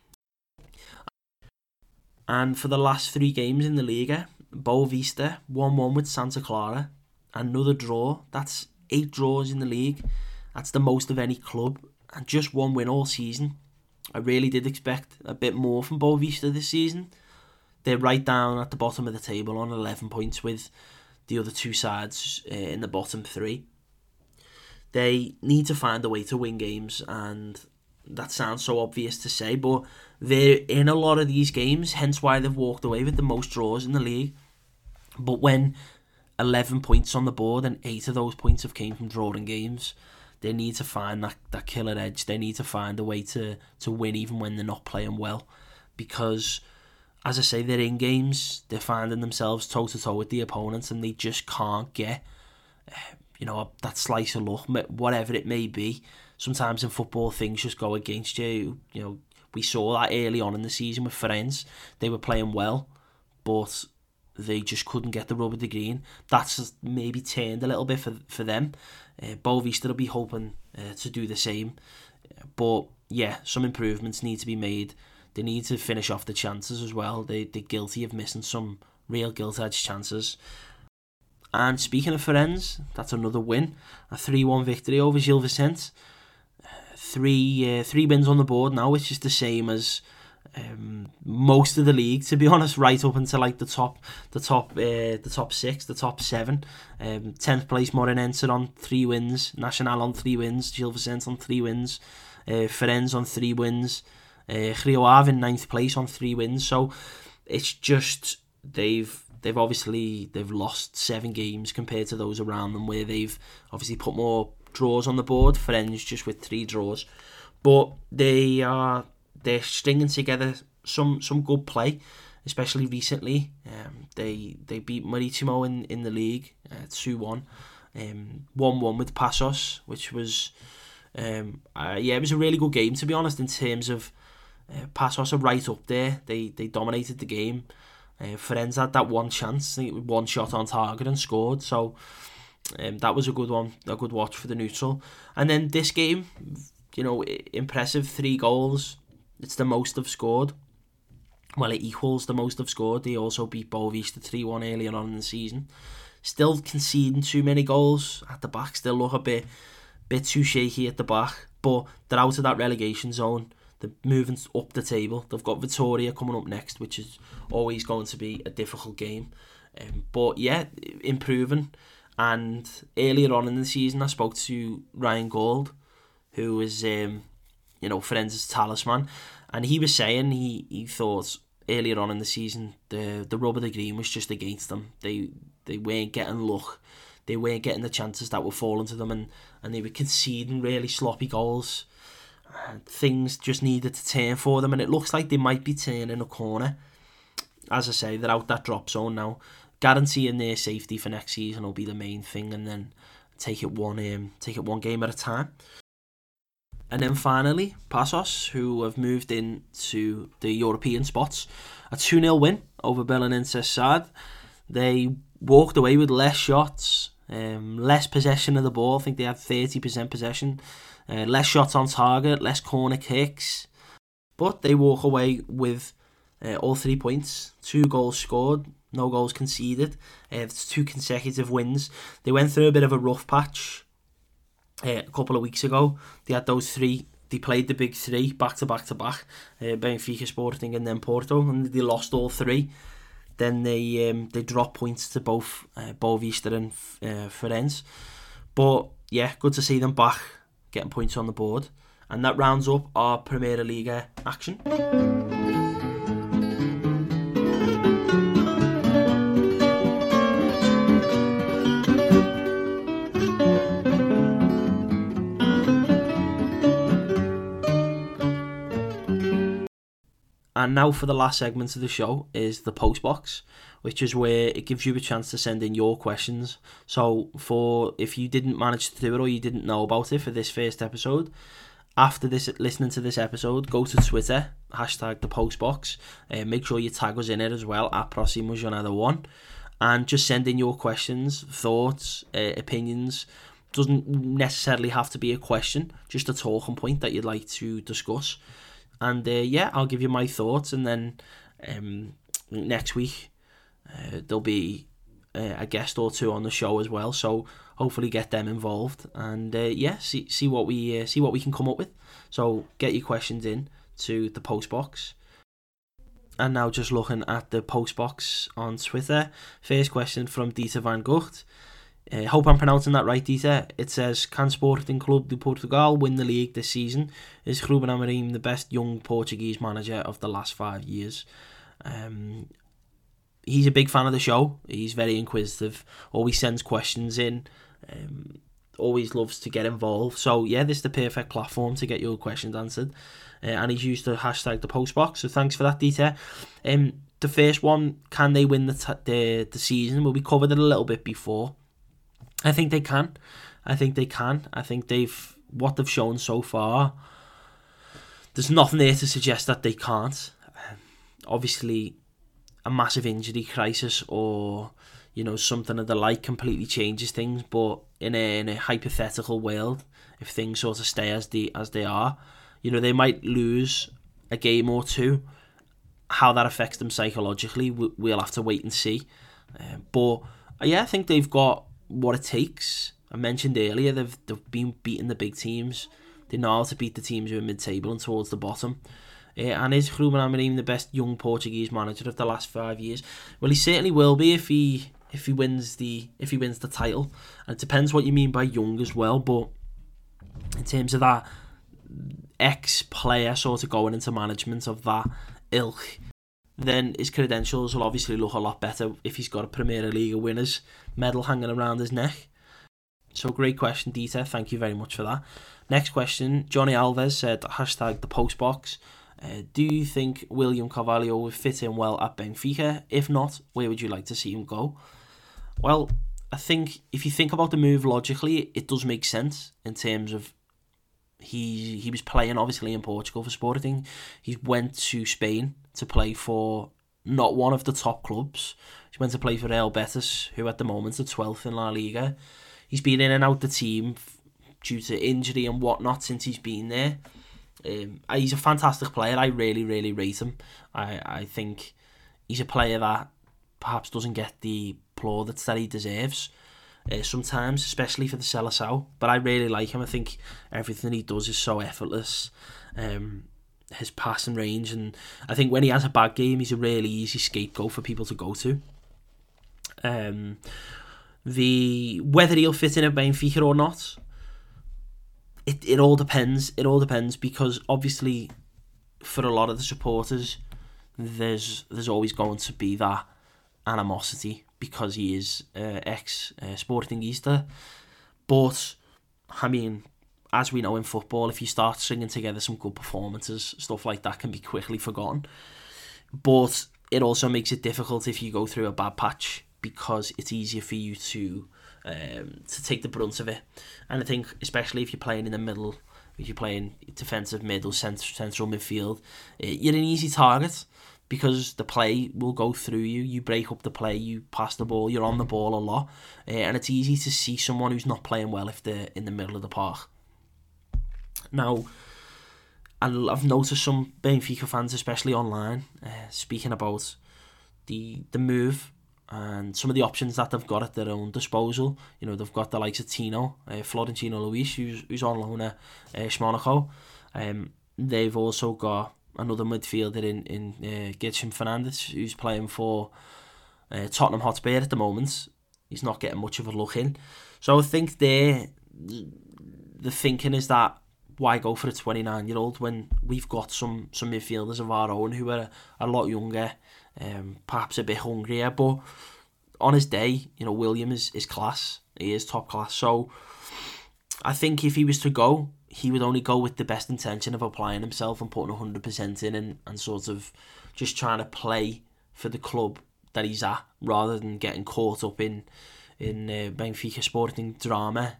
And for the last 3 games in the Liga, Boavista 1-1 with Santa Clara. Another draw. That's 8 draws in the league. That's the most of any club. And just 1 win all season. I really did expect a bit more from Boavista this season. They're right down at the bottom of the table on 11 points with the other 2 sides in the bottom 3. They need to find a way to win games, and that sounds so obvious to say, but they're in a lot of these games, hence why they've walked away with the most draws in the league. But when 11 points on the board and 8 of those points have came from drawing games, they need to find that killer edge. They need to find a way to win even when they're not playing well, because, as I say, they're in games, they're finding themselves toe-to-toe with the opponents, and they just can't get that slice of luck, whatever it may be. Sometimes in football, things just go against you. We saw that early on in the season with Ferenc. They were playing well, but they just couldn't get the rub of the green. That's maybe turned a little bit for them. Boavista will be hoping to do the same. But yeah, some improvements need to be made. They need to finish off the chances as well. They're guilty of missing some real gilt-edged chances. And speaking of Ferenc, that's another win. A 3-1 victory over Gil Vicente. Three wins on the board now, which is the same as most of the league, to be honest, right up into like the top 6, the top 7. 10th place Moreirense on 3 wins, Nacional on 3 wins, Gil Vicente on 3 wins, Ferenc on 3 wins, Rio Ave in 9th place on 3 wins. So it's just they've lost 7 games compared to those around them, where they've obviously put more draws on the board. Friends just with 3 draws. But they're stringing together some good play, especially recently. They beat Maritimo in the league 2-1, 1-1 with Passos, which was it was a really good game, to be honest, in terms of Passos are right up there. They dominated the game. Ferenc had that one chance, I think it was one shot on target and scored. So that was a good one, a good watch for the neutral. And then this game, impressive, 3 goals. It's the most they've scored. Well, it equals the most they've scored. They also beat Boavista 3-1 earlier on in the season. Still conceding too many goals at the back. Still look a bit too shaky at the back. But they're out of that relegation zone. They're moving up the table. They've got Vitoria coming up next, which is always going to be a difficult game. But yeah, improving. And earlier on in the season, I spoke to Ryan Gold, who is, Ferenc's talisman. And he was saying he thought earlier on in the season, the rub of the green was just against them. They weren't getting luck. They weren't getting the chances that were falling to them. And they were conceding really sloppy goals. Things just needed to turn for them, and it looks like they might be turning a corner. As I say, they're out that drop zone now. Guaranteeing their safety for next season will be the main thing, and then take it one game at a time. And then finally, Passos, who have moved into the European spots, a 2-0 win over Belenenses SAD. They walked away with less shots, less possession of the ball. I think they had 30% possession. Less shots on target, less corner kicks. But they walk away with all 3 points. 2 goals scored, no goals conceded. It's 2 consecutive wins. They went through a bit of a rough patch a couple of weeks ago. They had those 3. They played the big 3 back to back. Benfica, Sporting and then Porto. And they lost all 3. Then they dropped points to both Boavista and Ferenc. But yeah, good to see them back, getting points on the board. And that rounds up our Primeira Liga action. And now for the last segment of the show is the post box, which is where it gives you a chance to send in your questions. So if you didn't manage to do it or you didn't know about it for this first episode, after listening to this episode, go to Twitter, hashtag the post box. Make sure you tag us in it as well, at Próxima Jornada 1. And just send in your questions, thoughts, opinions. Doesn't necessarily have to be a question, just a talking point that you'd like to discuss. And I'll give you my thoughts, and then next week there'll be a guest or 2 on the show as well. So hopefully get them involved, and see what we can come up with. So get your questions in to the post box. And now just looking at the post box on Twitter. First question from Dieter van Gucht. Hope I'm pronouncing that right, Dieter. It says, can Sporting Clube de Portugal win the league this season? Is Ruben Amorim the best young Portuguese manager of the last 5 years? He's a big fan of the show. He's very inquisitive. Always sends questions in. Always loves to get involved. So yeah, this is the perfect platform to get your questions answered. And he's used the hashtag the postbox. So thanks for that, Dieter. The first one, can they win the season? Well, we covered it a little bit before. I think they can. I think what they've shown so far, there's nothing there to suggest that they can't. Obviously, a massive injury crisis or something of the like completely changes things. But in a hypothetical world, if things sort of stay as they are, they might lose a game or 2. How that affects them psychologically, we'll have to wait and see. But I think they've got what it takes. I mentioned earlier they've been beating the big teams. They know how to beat the teams who are mid-table and towards the bottom. And is Ruben Amorim the best young Portuguese manager of the last 5 years? Well, he certainly will be if he wins the title. And it depends what you mean by young as well. But in terms of that ex-player sort of going into management of that ilk, then his credentials will obviously look a lot better if he's got a Primeira Liga winners medal hanging around his neck. So great question, Dieter. Thank you very much for that. Next question, Johnny Alves said, hashtag the postbox. Do you think William Carvalho would fit in well at Benfica? If not, where would you like to see him go? Well, I think if you think about the move logically, it does make sense in terms of he was playing obviously in Portugal for Sporting. He went to Spain to play for not one of the top clubs. He went to play for Real Betis, who at the moment are 12th in La Liga. He's been in and out the team due to injury and whatnot since he's been there. He's a fantastic player. I really, really rate him. I think he's a player that perhaps doesn't get the plaudits that he deserves sometimes, especially for the Seleção. But I really like him. I think everything he does is so effortless. His passing range, and I think when he has a bad game, he's a really easy scapegoat for people to go to. Whether he'll fit in at Benfica or not, it all depends. It all depends because obviously, for a lot of the supporters, there's always going to be that animosity because he is ex-Sportingista. But I mean, as we know in football, if you start stringing together some good performances, stuff like that can be quickly forgotten. But it also makes it difficult if you go through a bad patch because it's easier for you to take the brunt of it. And I think especially if you're playing in the middle, if you're playing defensive mid or central midfield, you're an easy target because the play will go through you. You break up the play, you pass the ball, you're on the ball a lot, and it's easy to see someone who's not playing well if they're in the middle of the park. Now, I've noticed some Benfica fans, especially online, speaking about the move and some of the options that they've got at their own disposal. You know, they've got the likes of Tino, Florentino Luis, who's on loan at Monaco. They've also got another midfielder in Gedson Fernandes, who's playing for Tottenham Hotspur at the moment. He's not getting much of a look in. So I think the thinking is that why go for a 29-year-old when we've got some midfielders of our own who are a lot younger, perhaps a bit hungrier, but on his day, you know, William is class. He is top class. So I think if he was to go, he would only go with the best intention of applying himself and putting 100% in and sort of just trying to play for the club that he's at rather than getting caught up in Benfica Sporting drama.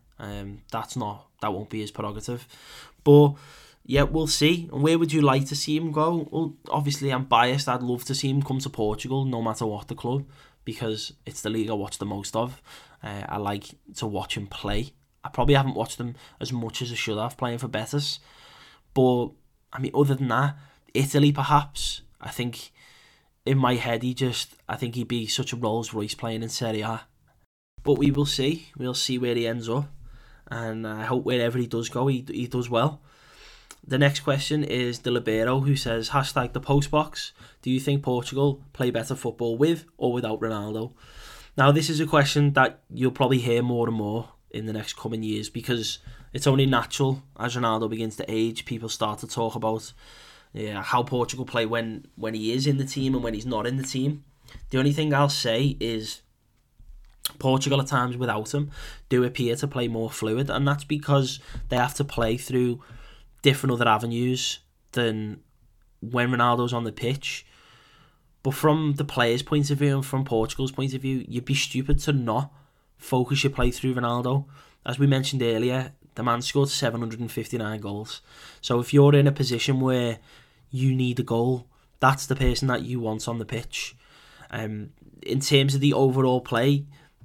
That won't be his prerogative. But yeah, we'll see. And where would you like to see him go? Well, obviously I'm biased. I'd love to see him come to Portugal, no matter what the club, because it's the league I watch the most of. I like to watch him play. I probably haven't watched him as much as I should have playing for Betis. But I mean, other than that, Italy perhaps. I think in my head I think he'd be such a Rolls Royce playing in Serie A. But we will see. We'll see where he ends up. And I hope wherever he does go, he does well. The next question is De Libero, who says, hashtag the postbox. Do you think Portugal play better football with or without Ronaldo? Now, this is a question that you'll probably hear more and more in the next coming years because it's only natural as Ronaldo begins to age. People start to talk about how Portugal play when he is in the team and when he's not in the team. The only thing I'll say is Portugal at times without him do appear to play more fluid, and that's because they have to play through different other avenues than when Ronaldo's on the pitch. But from the players' point of view and from Portugal's point of view, you'd be stupid to not focus your play through Ronaldo. As we mentioned earlier, the man scored 759 goals. So if you're in a position where you need a goal, that's the person that you want on the pitch. In terms of the overall play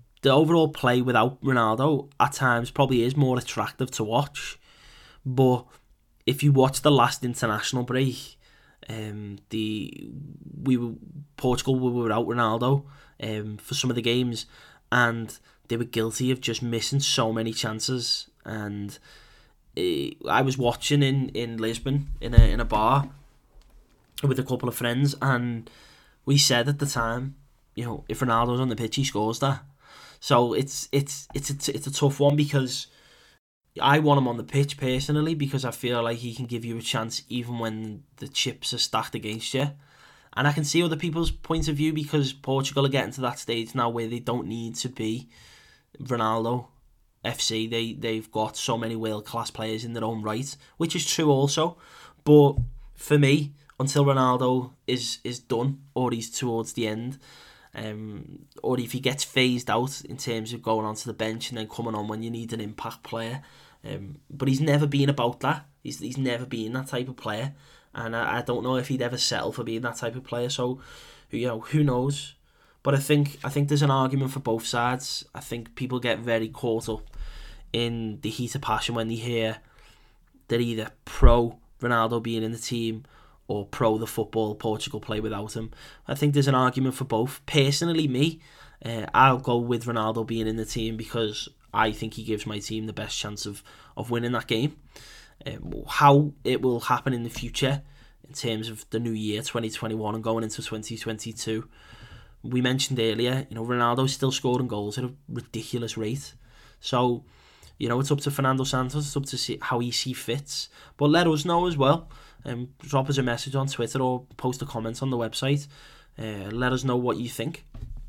without Ronaldo at times probably is more attractive to watch. But if you watch the last international break, Portugal were without Ronaldo for some of the games, and they were guilty of just missing so many chances. And I was watching in Lisbon in a bar with a couple of friends, and we said at the time, you know, if Ronaldo's on the pitch, he scores that. So it's a tough one because I want him on the pitch personally because I feel like he can give you a chance even when the chips are stacked against you. And I can see other people's point of view because Portugal are getting to that stage now where they don't need to be Ronaldo FC, they've got so many world-class players in their own right, which is true also. But for me, until Ronaldo is done, or he's towards the end, or if he gets phased out in terms of going onto the bench and then coming on when you need an impact player, but he's never been about that. He's never been that type of player, and I don't know if he'd ever settle for being that type of player. So, who knows? But I think there's an argument for both sides. I think people get very caught up in the heat of passion when they hear they're either pro Ronaldo being in the team or pro the football Portugal play without him. I think there's an argument for both. Personally, me, I'll go with Ronaldo being in the team because I think he gives my team the best chance of winning that game. How it will happen in the future in terms of the new year 2021 and going into 2022, we mentioned earlier, Ronaldo's still scoring goals at a ridiculous rate. So, it's up to Fernando Santos. It's up to see how he sees fits. But let us know as well. Drop us a message on Twitter or post a comment on the website. Let us know what you think.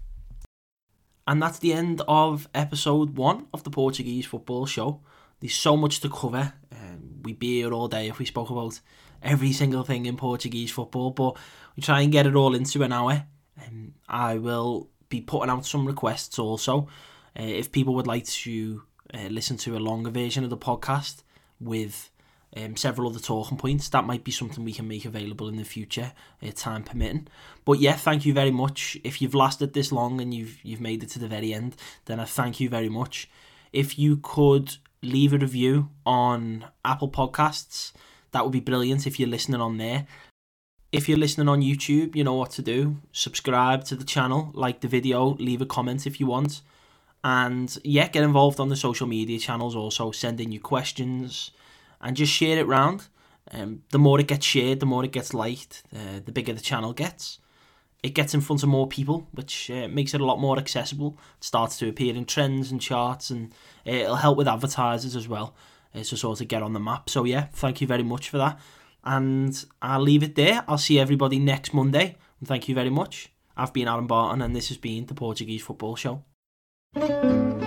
And that's the end of episode 1 of the Portuguese Football Show. There's so much to cover. We'd be here all day if we spoke about every single thing in Portuguese football. But we try and get it all into an hour. I will be putting out some requests also. If people would like to listen to a longer version of the podcast with several other talking points, that might be something we can make available in the future, time permitting. But yeah, thank you very much. If you've lasted this long and you've made it to the very end, then I thank you very much. If you could leave a review on Apple Podcasts, that would be brilliant if you're listening on there. If you're listening on YouTube, you know what to do. Subscribe to the channel, like the video, leave a comment if you want. And yeah, get involved on the social media channels also. Send in your questions and just share it round. The more it gets shared, the more it gets liked, the bigger the channel gets. It gets in front of more people, which makes it a lot more accessible. It starts to appear in trends and charts, and it'll help with advertisers as well to sort of get on the map. So yeah, thank you very much for that. And I'll leave it there. I'll see everybody next Monday. And thank you very much. I've been Aaron Barton, and this has been the Portuguese Football Show.